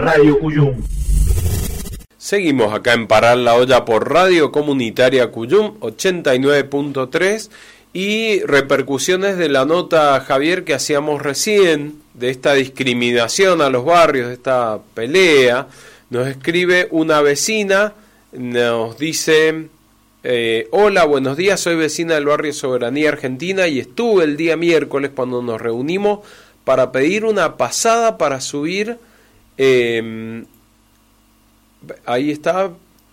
Radio Cuyum. Seguimos acá en Parar la Olla por Radio Comunitaria Cuyum 89.3 y repercusiones de la nota, Javier, que hacíamos recién de esta discriminación a los barrios, de esta pelea. Nos escribe una vecina, nos dice: hola, buenos días, soy vecina del barrio Soberanía Argentina y estuve el día miércoles cuando nos reunimos para pedir una pasada para subir, ahí está,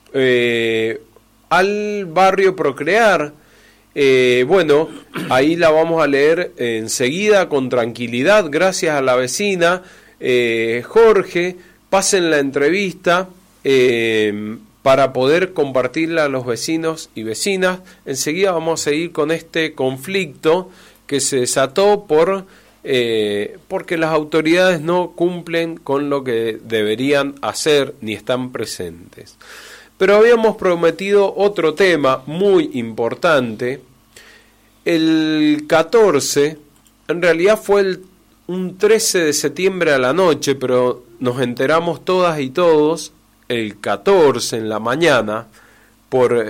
al barrio Procrear. Bueno, ahí la vamos a leer enseguida con tranquilidad, gracias a la vecina. Jorge, pasen la entrevista para poder compartirla a los vecinos y vecinas. Enseguida vamos a seguir con este conflicto que se desató porque las autoridades no cumplen con lo que deberían hacer ni están presentes. Pero habíamos prometido otro tema muy importante. El 14, en realidad fue un 13 de septiembre a la noche, pero nos enteramos todas y todos el 14 en la mañana por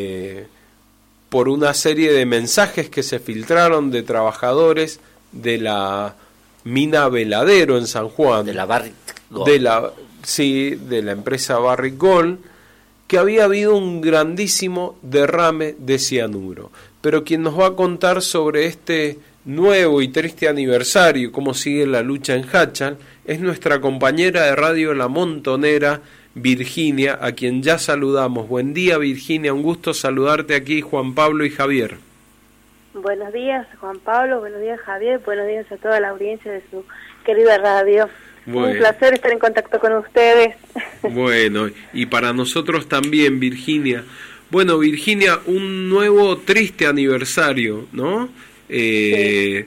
una serie de mensajes que se filtraron de trabajadores de la mina Veladero en San Juan, de la Barrick Gold. De la empresa Barrick Gold, que había habido un grandísimo derrame de cianuro. Pero quien nos va a contar sobre este nuevo y triste aniversario, cómo sigue la lucha en Hachal, es nuestra compañera de radio La Montonera, Virginia, a quien ya saludamos. Buen día, Virginia, un gusto saludarte aquí, Juan Pablo y Javier. Buenos días, Juan Pablo, buenos días, Javier, buenos días a toda la audiencia de su querida radio. Bueno. Un placer estar en contacto con ustedes. Bueno, y para nosotros también, Virginia. Bueno, Virginia, un nuevo triste aniversario, ¿no? Sí.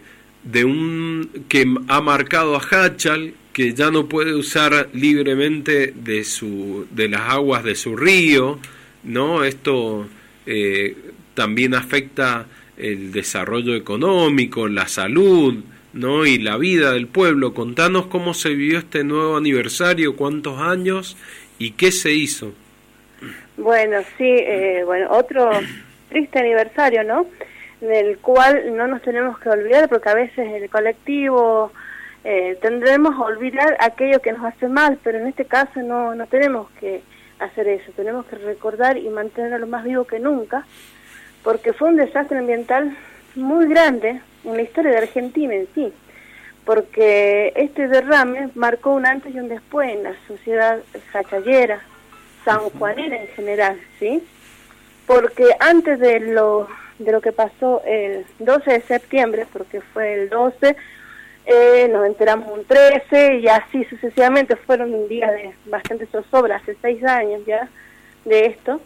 Que ha marcado a Hachal, que ya no puede usar libremente de las aguas de su río, ¿no? Esto también afecta el desarrollo económico, la salud, ¿no? Y la vida del pueblo. Contanos cómo se vivió este nuevo aniversario, cuántos años y qué se hizo. Bueno, sí, otro triste aniversario, ¿no? Del cual no nos tenemos que olvidar, porque a veces el colectivo tendremos a olvidar aquello que nos hace mal, pero en este caso no tenemos que hacer eso, tenemos que recordar y mantenerlo más vivo que nunca, porque fue un desastre ambiental muy grande en la historia de Argentina en sí, porque este derrame marcó un antes y un después en la sociedad hachallera, sanjuanera en general, ¿sí? Porque antes de lo que pasó el 12 de septiembre, porque fue el 12, nos enteramos un 13 y así sucesivamente, fueron días de bastante zozobra, hace 6 años ya de esto,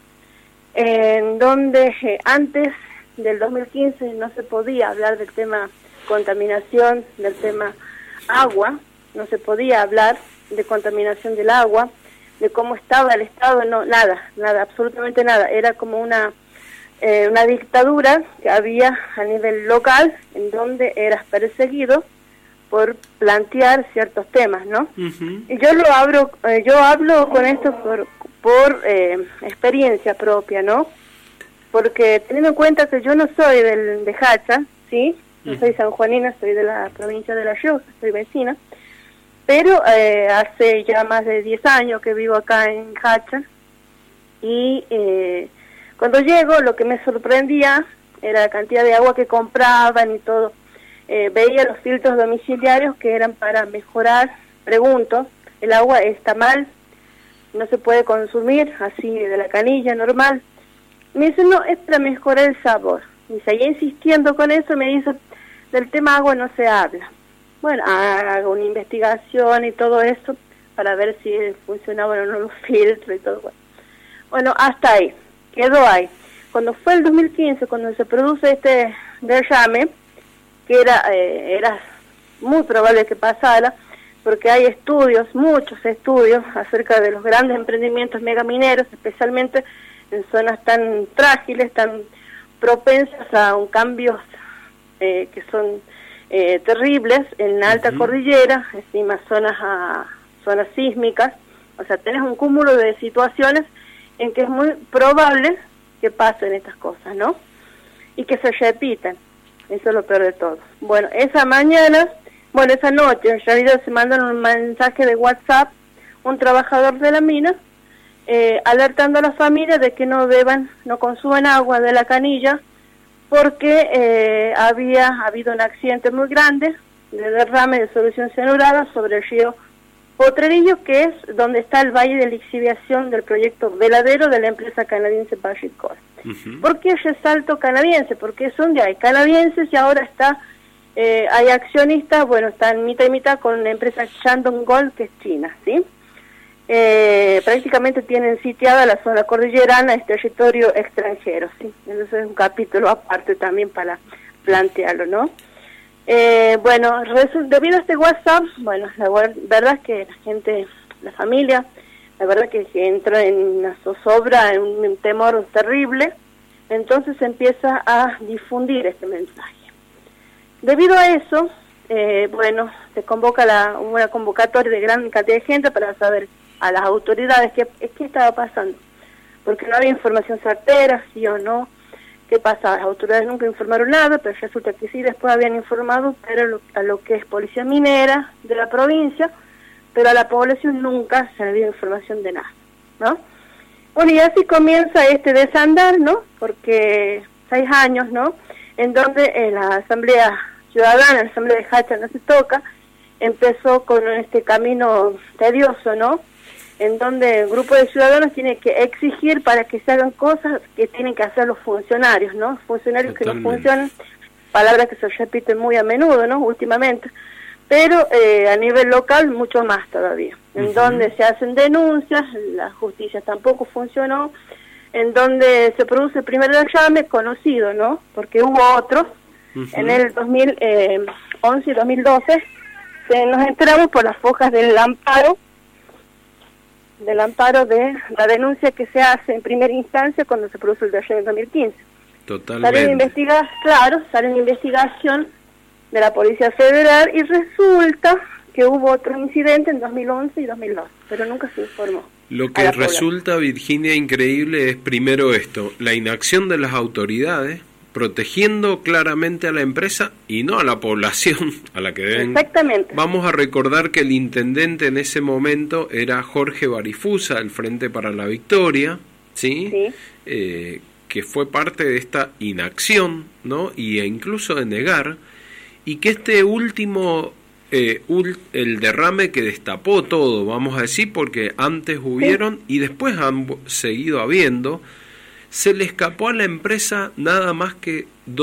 en donde antes del 2015 no se podía hablar del tema contaminación, del tema agua, no se podía hablar de contaminación del agua, de cómo estaba el estado, no, nada, absolutamente nada, era como una dictadura que había a nivel local en donde eras perseguido por plantear ciertos temas, ¿no? Uh-huh. Y yo hablo con esto por experiencia propia, ¿no? Porque teniendo en cuenta que yo no soy de Hachal, ¿sí? No soy sanjuanina, soy de la provincia de La Rioja, soy vecina, pero hace ya más de 10 años que vivo acá en Hachal, y cuando llego lo que me sorprendía era la cantidad de agua que compraban y todo. Veía los filtros domiciliarios que eran para mejorar. Pregunto, ¿el agua está mal? ¿No se puede consumir así de la canilla normal? Me dice, no, es para mejorar el sabor. Y seguía insistiendo con eso, me dice, del tema agua no se habla. Bueno, hago una investigación y todo eso para ver si funcionaban o no los filtros y todo. Bueno, hasta ahí, quedó ahí. Cuando fue el 2015, cuando se produce este derrame, que era muy probable que pasara, porque hay estudios, muchos estudios, acerca de los grandes emprendimientos megamineros, especialmente en zonas tan frágiles, tan propensas a un cambios que son terribles, en la alta cordillera, encima zonas zonas sísmicas, o sea, tenés un cúmulo de situaciones en que es muy probable que pasen estas cosas, ¿no? Y que se repitan, eso es lo peor de todo. Bueno, esa noche, en realidad se mandan un mensaje de WhatsApp, un trabajador de la mina, alertando a la familia de que no consuman agua de la canilla, porque había habido un accidente muy grande de derrame de solución cianurada sobre el río Potrerillos, que es donde está el valle de lixiviación del proyecto Veladero de la empresa canadiense Barrick Gold. ¿Por qué resalto canadiense? Porque es donde hay canadienses y ahora hay accionistas, bueno, están mitad y mitad con la empresa Shandong Gold, que es china, ¿sí? Prácticamente tienen sitiada la zona cordillerana, es territorio extranjero, ¿sí? Entonces es un capítulo aparte también para plantearlo, ¿no? Bueno, debido a este WhatsApp, bueno, la verdad es que la familia, la verdad que entra en una zozobra, en un temor terrible, entonces se empieza a difundir este mensaje. Debido a eso, bueno, se convoca una convocatoria de gran cantidad de gente para saber a las autoridades qué estaba pasando, porque no había información certera, sí o no. ¿Qué pasa? Las autoridades nunca informaron nada, pero resulta que sí, después habían informado a lo que es policía minera de la provincia, pero a la población nunca se le dio información de nada, ¿no? Bueno, y así comienza este desandar, ¿no? Porque 6 años, ¿no? En donde la Asamblea Ciudadana, la Asamblea de Hacha no se toca, empezó con este camino tedioso, ¿no? En donde el grupo de ciudadanos tiene que exigir para que se hagan cosas que tienen que hacer los funcionarios, ¿no? Funcionarios Totalmente. Que no funcionan, palabras que se repiten muy a menudo, ¿no? Últimamente, pero a nivel local mucho más todavía, en donde se hacen denuncias, la justicia tampoco funcionó, en donde se produce el primer derrame conocido, ¿no? Porque hubo otros, en el 2011 y 2012, nos enteramos por las fojas del amparo de la denuncia que se hace en primera instancia cuando se produce el derrame en 2015. Totalmente. Sale una investigación de la Policía Federal y resulta que hubo otro incidente en 2011 y 2012, pero nunca se informó. Lo que resulta, Virginia, increíble es primero esto, la inacción de las autoridades, protegiendo claramente a la empresa y no a la población a la que deben. Exactamente. Vamos a recordar que el intendente en ese momento era Jorge Barifusa, del Frente para la Victoria, ¿sí? Que fue parte de esta inacción, ¿no? Y incluso de negar, y que este último, el derrame que destapó todo, vamos a decir, porque antes hubieron y después han seguido habiendo, se le escapó a la empresa nada más que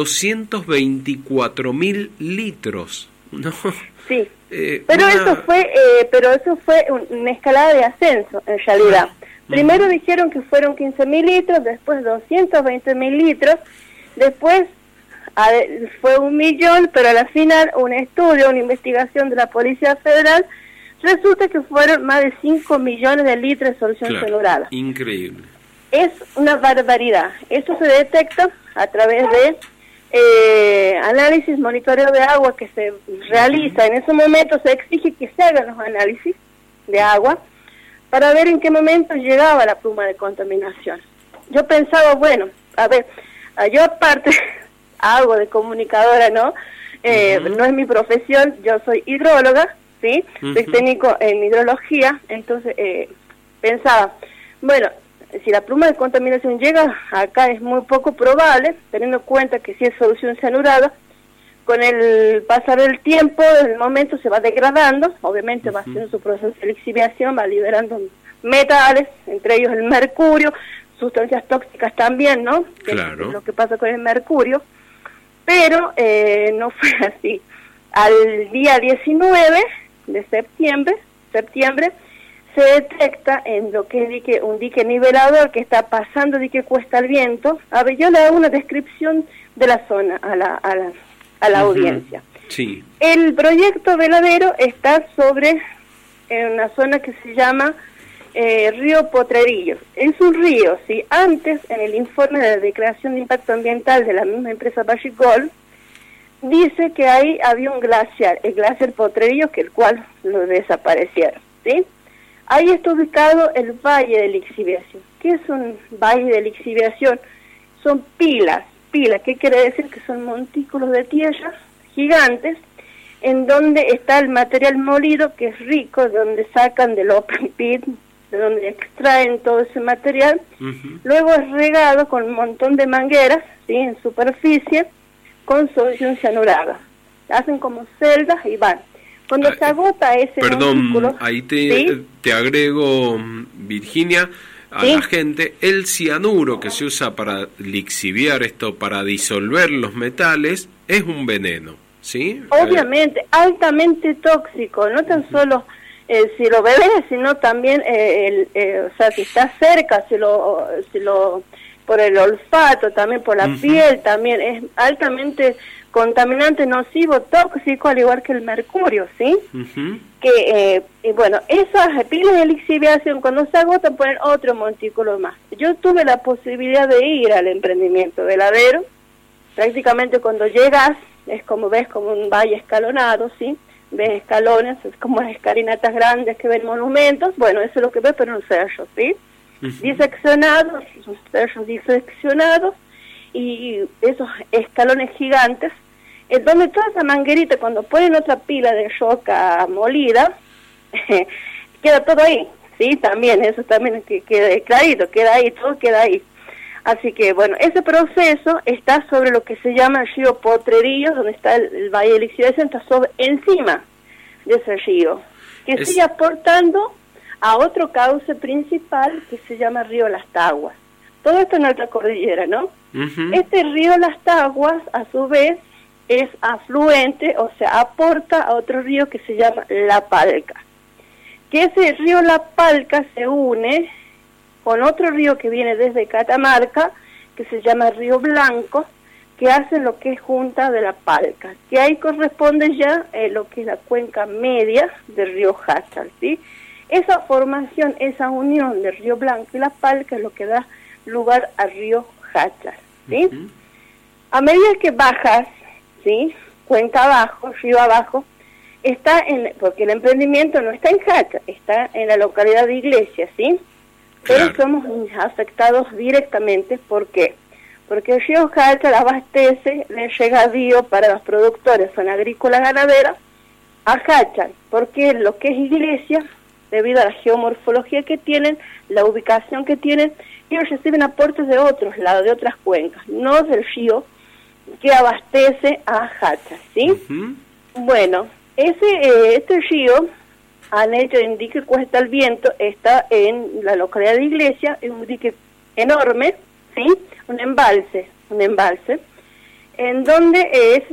224.000 litros, ¿no? Sí, pero eso fue una escalada de ascenso, en realidad. Primero dijeron que fueron 15.000 litros, después 220.000 litros, después fue 1 millón, pero a la final una investigación de la Policía Federal, resulta que fueron más de 5 millones de litros de solución cianurada. Increíble. Es una barbaridad. Eso se detecta a través de análisis, monitoreo de agua que se realiza. En ese momento se exige que se hagan los análisis de agua para ver en qué momento llegaba la pluma de contaminación. Yo pensaba, bueno, a ver, yo aparte hago de comunicadora, ¿no? No es mi profesión, yo soy hidróloga, ¿sí? Soy técnico en hidrología, entonces pensaba, bueno, si la pluma de contaminación llega acá es muy poco probable, teniendo en cuenta que si es solución cianurada, con el pasar del tiempo, el momento se va degradando, obviamente va haciendo su proceso de lixiviación, va liberando metales, entre ellos el mercurio, sustancias tóxicas también, ¿no? Claro. Es lo que pasa con el mercurio, pero no fue así. Al día 19 de septiembre, se detecta en lo que es un dique nivelador que está pasando dique Cuesta al Viento. A ver, yo le hago una descripción de la zona a la audiencia. Sí. El proyecto Veladero está sobre una zona que se llama Río Potrerillos. Es un río, ¿sí? Antes, en el informe de declaración de impacto ambiental de la misma empresa Barrick Gold, dice que ahí había un glaciar, el glaciar Potrerillos, que el cual lo desaparecieron, ¿sí? Ahí está ubicado el Valle de Lixiviación. ¿Qué es un valle de lixiviación? Son pilas. ¿Qué quiere decir? Que son montículos de tierra gigantes en donde está el material molido, que es rico, donde sacan del open pit, de donde extraen todo ese material. Luego es regado con un montón de mangueras, ¿sí?, en superficie, con cianurada. Hacen como celdas y van. Cuando se agota ese montículo... Perdón, ahí te agrego, Virginia, a la gente, el cianuro que se usa para lixiviar esto, para disolver los metales, es un veneno, ¿sí? Obviamente, altamente tóxico, no tan solo si lo bebes, sino también, o sea, si está cerca, si lo por el olfato, también por la piel, también es altamente contaminante, nocivo, tóxico, al igual que el mercurio, ¿sí? Que, bueno, esas pilas de lixiviación, cuando se agotan, ponen otro montículo más. Yo tuve la posibilidad de ir al emprendimiento veladero. Prácticamente cuando llegas, es como ves como un valle escalonado, ¿sí? Ves escalones, es como las escalinatas grandes que ven monumentos. Bueno, eso es lo que ves, pero en un cerro, ¿sí? Diseccionados, cerros diseccionados, y esos escalones gigantes, en donde toda esa manguerita, cuando ponen otra pila de roca molida, queda todo ahí, ¿sí? También, eso también que queda clarito, queda ahí, todo queda ahí. Así que, bueno, ese proceso está sobre lo que se llama el río Potrerillos, donde está el Valle de Lixiviación, está encima de ese río, que sigue aportando a otro cauce principal que se llama Río Las Taguas. Todo esto en alta cordillera, ¿no? Este río Las Taguas, a su vez, es afluente, o sea, aporta a otro río que se llama La Palca. Que ese río La Palca se une con otro río que viene desde Catamarca, que se llama Río Blanco, que hace lo que es junta de La Palca, que ahí corresponde ya lo que es la cuenca media del río Háchal, ¿sí? Esa formación, esa unión del Río Blanco y La Palca es lo que da lugar al río Háchal, ¿sí? A medida que bajas, ¿sí?, cuenca abajo, río abajo, está porque el emprendimiento no está en Háchal, está en la localidad de Iglesia, ¿sí? Pero somos afectados directamente. ¿Por qué? Porque el río Háchal abastece de regadío para los productores, son agrícolas ganaderas, a Háchal, porque lo que es Iglesia, debido a la geomorfología que tienen, la ubicación que tienen, ellos reciben aportes de otros lados, de otras cuencas, no del río que abastece a Háchal, ¿sí? Bueno, este río, han hecho un dique Cuesta el Viento, está en la localidad de Iglesia, es un dique enorme, ¿sí? Un embalse, en donde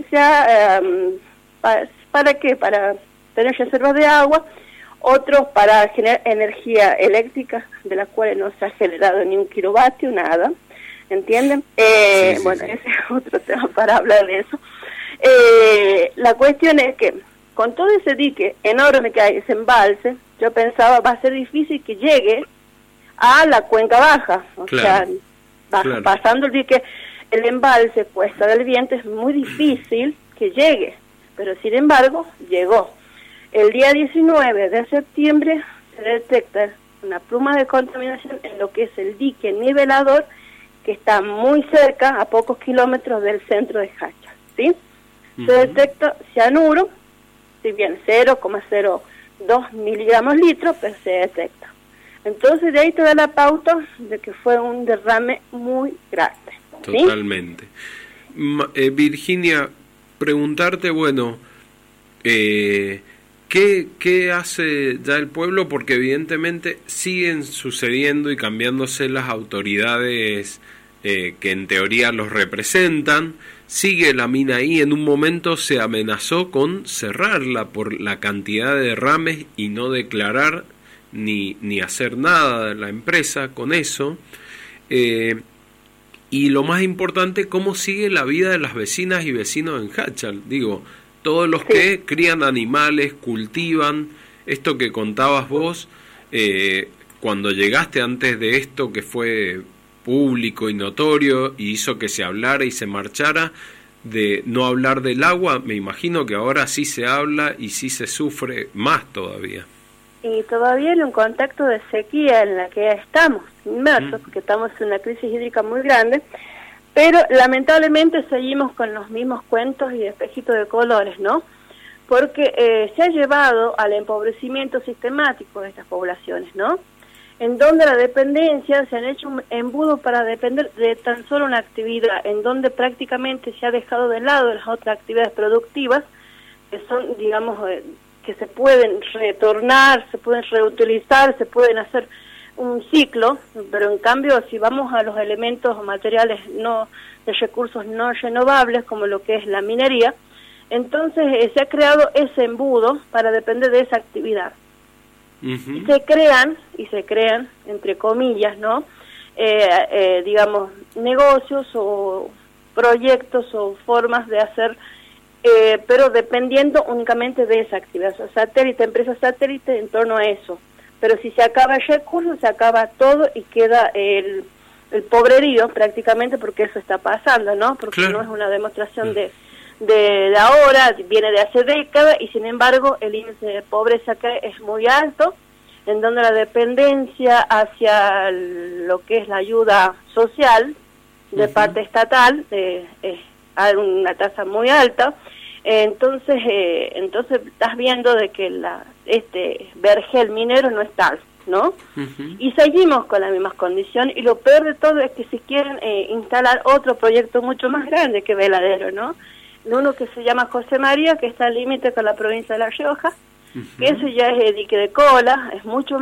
¿para qué? Para tener reservas de agua, otros para generar energía eléctrica, de la cual no se ha generado ni un kilovatio, nada, ¿entienden? Bueno, ese es otro tema para hablar de eso. La cuestión es que con todo ese dique enorme que hay, ese embalse, yo pensaba va a ser difícil que llegue a la cuenca baja, o sea, pasando el dique, el embalse Cuesta del Viento, es muy difícil que llegue, pero sin embargo llegó. El día 19 de septiembre se detecta una pluma de contaminación en lo que es el dique nivelador, que está muy cerca, a pocos kilómetros del centro de Háchal, ¿sí? Se detecta cianuro, si bien 0,02 miligramos litro, pero se detecta. Entonces de ahí te da la pauta de que fue un derrame muy grande, ¿sí? Totalmente. Virginia, preguntarte, bueno, ¿qué hace ya el pueblo? Porque evidentemente siguen sucediendo y cambiándose las autoridades que en teoría los representan. Sigue la mina ahí, en un momento se amenazó con cerrarla por la cantidad de derrames y no declarar ni hacer nada de la empresa con eso. Y lo más importante, cómo sigue la vida de las vecinas y vecinos en Háchal. Digo, todos los que crían animales, cultivan, esto que contabas vos, cuando llegaste antes de esto que fue público y notorio y hizo que se hablara y se marchara, de no hablar del agua, me imagino que ahora sí se habla y sí se sufre más todavía. y todavía hay un contexto de sequía en la que estamos inmersos, porque estamos en una crisis hídrica muy grande, pero lamentablemente seguimos con los mismos cuentos y espejitos de colores, ¿no? Porque se ha llevado al empobrecimiento sistemático de estas poblaciones, ¿no? En donde la dependencia, se han hecho un embudo para depender de tan solo una actividad, en donde prácticamente se ha dejado de lado las otras actividades productivas, que son, digamos, que se pueden retornar, se pueden reutilizar, se pueden hacer un ciclo, pero en cambio si vamos a los elementos materiales no de recursos no renovables, como lo que es la minería, entonces se ha creado ese embudo para depender de esa actividad. Y se crean, entre comillas, ¿no? Digamos, negocios o proyectos o formas de hacer, pero dependiendo únicamente de esa actividad, o sea, empresas satélite en torno a eso. Pero si se acaba el recurso, se acaba todo y queda el pobrerío prácticamente, porque eso está pasando, ¿no? Porque claro, no es una demostración de ahora, viene de hace décadas, y sin embargo el índice de pobreza acá es muy alto, en donde la dependencia hacia lo que es la ayuda social de parte estatal hay una tasa muy alta. Entonces estás viendo de que este vergel minero no es tal, ¿no? Y seguimos con las mismas condiciones, y lo peor de todo es que si quieren instalar otro proyecto mucho más grande que Veladero, ¿no? Uno que se llama José María, que está al límite con la provincia de La Rioja, que eso ya es el dique de cola, es mucho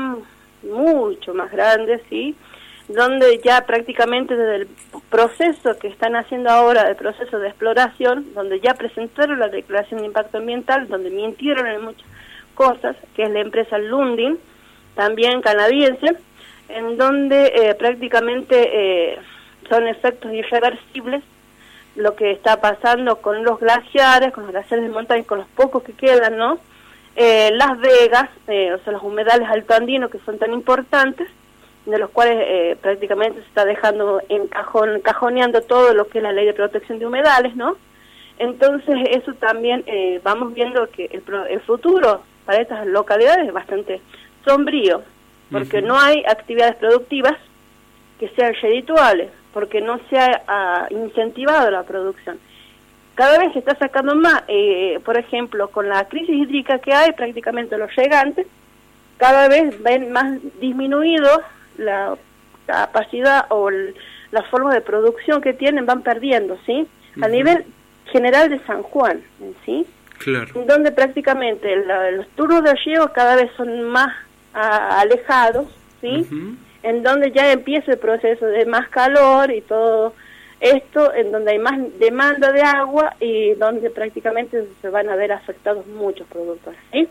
más grande, ¿sí? Donde ya prácticamente desde el proceso que están haciendo ahora, el proceso de exploración, donde ya presentaron la declaración de impacto ambiental, donde mintieron en muchas cosas, que es la empresa Lundin, también canadiense, en donde prácticamente son efectos irreversibles lo que está pasando con los glaciares de montaña, con los pocos que quedan, ¿no? Las vegas, o sea, los humedales altoandinos que son tan importantes, de los cuales prácticamente se está dejando cajoneando todo lo que es la ley de protección de humedales, ¿no? Entonces eso también vamos viendo que el futuro para estas localidades es bastante sombrío, porque no hay actividades productivas que sean redituables, porque no se ha incentivado la producción. Cada vez se está sacando más, por ejemplo, con la crisis hídrica que hay, prácticamente los regantes cada vez ven más disminuido la capacidad o la forma de producción que tienen, van perdiendo, ¿sí? A nivel general de San Juan, ¿sí? Claro. Donde prácticamente los turnos de riego cada vez son más alejados, ¿sí? En donde ya empieza el proceso de más calor y todo esto, en donde hay más demanda de agua y donde prácticamente se van a ver afectados muchos productores, ¿sí?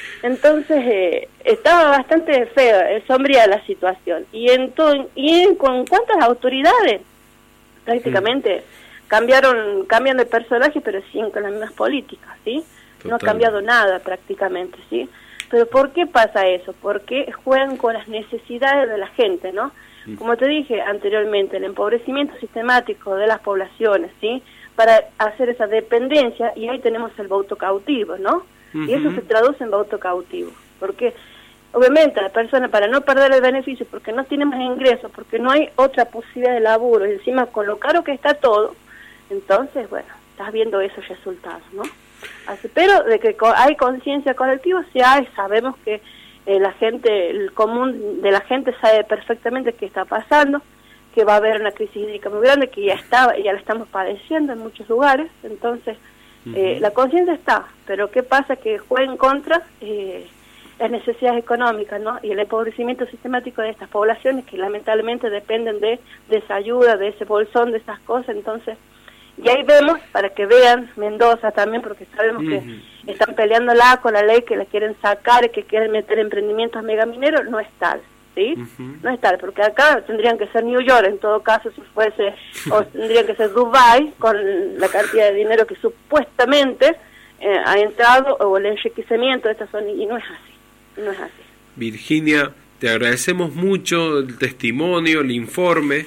Entonces estaba bastante fea, sombría la situación, y con cuántas autoridades prácticamente cambian de personaje, pero siguen con las mismas políticas, ¿sí? Total. No ha cambiado nada prácticamente, ¿sí? Pero ¿por qué pasa eso? Porque juegan con las necesidades de la gente, ¿no? Como te dije anteriormente, el empobrecimiento sistemático de las poblaciones, ¿sí? Para hacer esa dependencia, y ahí tenemos el voto cautivo, ¿no? Y eso se traduce en voto cautivo, porque obviamente la persona, para no perder el beneficio, porque no tiene más ingresos, porque no hay otra posibilidad de laburo, y encima con lo caro que está todo, entonces, bueno, estás viendo esos resultados, ¿no? Así, pero de que hay conciencia colectiva, sí hay, sabemos que la gente, el común de la gente sabe perfectamente qué está pasando, que va a haber una crisis hídrica muy grande, que ya la estamos padeciendo en muchos lugares, entonces la conciencia está, pero ¿qué pasa? Que juega en contra las necesidades económicas, ¿no? Y el empobrecimiento sistemático de estas poblaciones que lamentablemente dependen de esa ayuda, de ese bolsón, de esas cosas. Entonces, y ahí vemos, para que vean Mendoza también, porque sabemos que están peleándola con la ley, que la quieren sacar, que quieren meter emprendimientos megamineros, no es tal, ¿sí? No es tal, porque acá tendrían que ser New York en todo caso, si fuese, o tendrían que ser Dubai, con la cantidad de dinero que supuestamente ha entrado, o el enriquecimiento de esta zona, y no es así, no es así. Virginia, te agradecemos mucho el testimonio, el informe,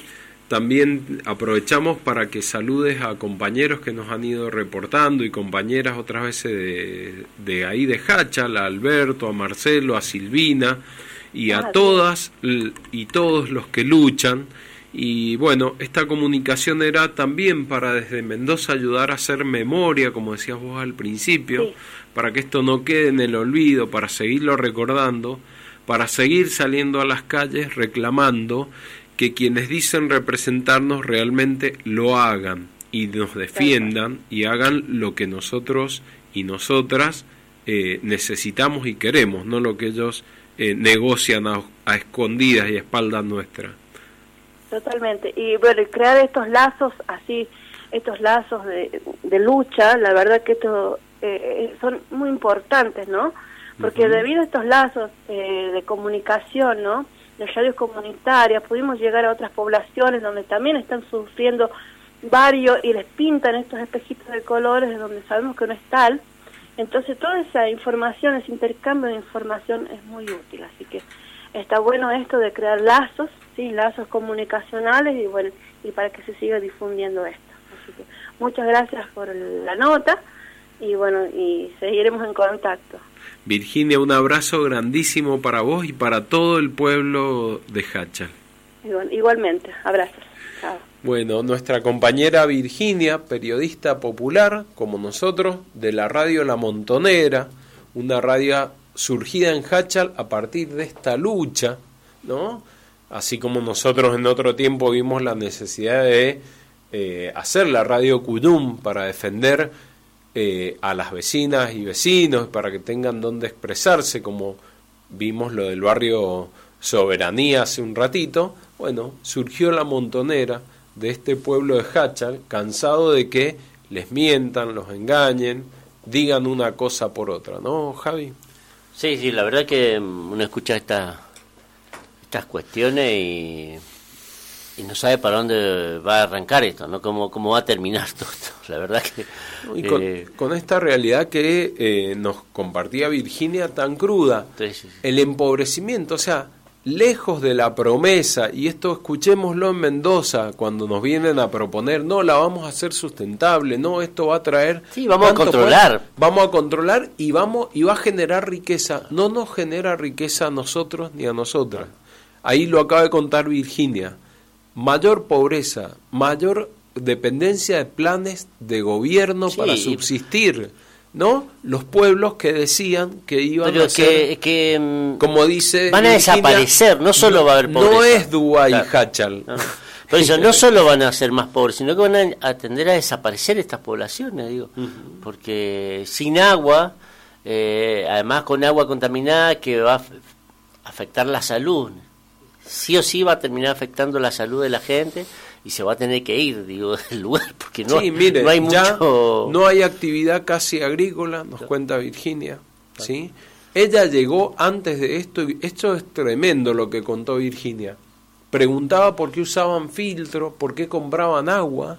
también aprovechamos para que saludes a compañeros que nos han ido reportando y compañeras otras veces de ahí de Jáchal, a Alberto, a Marcelo, a Silvina y a todas y todos los que luchan. Y bueno, esta comunicación era también para desde Mendoza ayudar a hacer memoria, como decías vos al principio, para que esto no quede en el olvido, para seguirlo recordando, para seguir saliendo a las calles reclamando que quienes dicen representarnos realmente lo hagan y nos defiendan y hagan lo que nosotros y nosotras necesitamos y queremos, no lo que ellos negocian a escondidas y a espaldas nuestras. Totalmente. Y bueno, crear estos lazos así, estos lazos de lucha, la verdad que esto son muy importantes, ¿no? Porque debido a estos lazos de comunicación, ¿no?, de radios comunitarias, pudimos llegar a otras poblaciones donde también están sufriendo varios y les pintan estos espejitos de colores de donde sabemos que no es tal. Entonces toda esa información, ese intercambio de información es muy útil, así que está bueno esto de crear lazos, sí, lazos comunicacionales y bueno, y para que se siga difundiendo esto. Así que muchas gracias por la nota y bueno, y seguiremos en contacto. Virginia, un abrazo grandísimo para vos y para todo el pueblo de Jáchal. Igualmente, abrazos. Chao. Bueno, nuestra compañera Virginia, periodista popular, como nosotros, de la radio La Montonera, una radio surgida en Jáchal a partir de esta lucha, ¿no? Así como nosotros en otro tiempo vimos la necesidad de hacer la radio Cuyum para defender a las vecinas y vecinos, para que tengan donde expresarse, como vimos lo del barrio Soberanía hace un ratito. Bueno, surgió La Montonera de este pueblo de Jáchal, cansado de que les mientan, los engañen, digan una cosa por otra, ¿no, Javi? Sí, la verdad que uno escucha estas cuestiones y no sabe para dónde va a arrancar esto, ¿no? Cómo va a terminar todo esto. La verdad que... Y con esta realidad que nos compartía Virginia tan cruda, sí. El empobrecimiento, o sea, lejos de la promesa, y esto escuchémoslo en Mendoza cuando nos vienen a proponer, no, la vamos a hacer sustentable, no, esto va a traer... Sí, vamos a controlar. Vamos a controlar y va a generar riqueza. No nos genera riqueza a nosotros ni a nosotras. Ahí lo acaba de contar Virginia. Mayor pobreza, mayor dependencia de planes de gobierno para subsistir, ¿no? Los pueblos que decían que iban a ser, como dice van a Virginia, desaparecer, no solo va a haber pobreza. No es Dubái, claro. Jáchal. No. Por eso no solo van a ser más pobres, sino que van a tender a desaparecer estas poblaciones, digo, porque sin agua, además con agua contaminada que va a afectar la salud, sí o sí va a terminar afectando la salud de la gente y se va a tener que ir, digo, del lugar, porque no hay mucho... No hay actividad casi agrícola, nos cuenta Virginia, ¿sí? Ella llegó antes de esto, y esto es tremendo lo que contó Virginia. Preguntaba por qué usaban filtro, por qué compraban agua.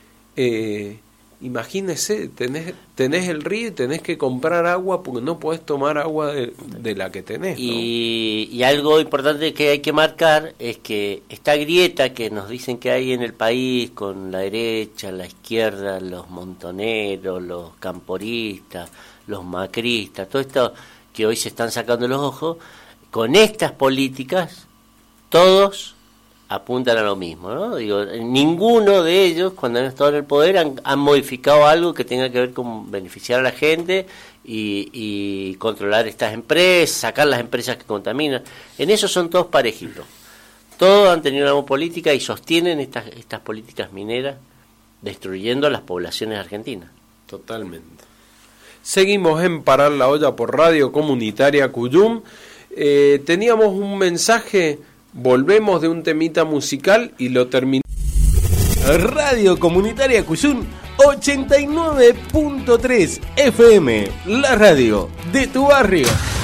Imagínese, tenés el río y tenés que comprar agua porque no podés tomar agua de la que tenés, ¿no? Y algo importante que hay que marcar es que esta grieta que nos dicen que hay en el país con la derecha, la izquierda, los montoneros, los camporistas, los macristas, todo esto que hoy se están sacando los ojos, con estas políticas todos apuntan a lo mismo, ¿no? Digo, ninguno de ellos, cuando han estado en el poder, han modificado algo que tenga que ver con beneficiar a la gente y controlar estas empresas, sacar las empresas que contaminan. En eso son todos parejitos. Todos han tenido una buena política y sostienen estas políticas mineras, destruyendo las poblaciones argentinas. Totalmente. Seguimos en Parar la Olla por Radio Comunitaria Cuyum. Teníamos un mensaje... Volvemos de un temita musical y lo terminamos. Radio Comunitaria Cuyum 89.3 FM, la radio de tu barrio.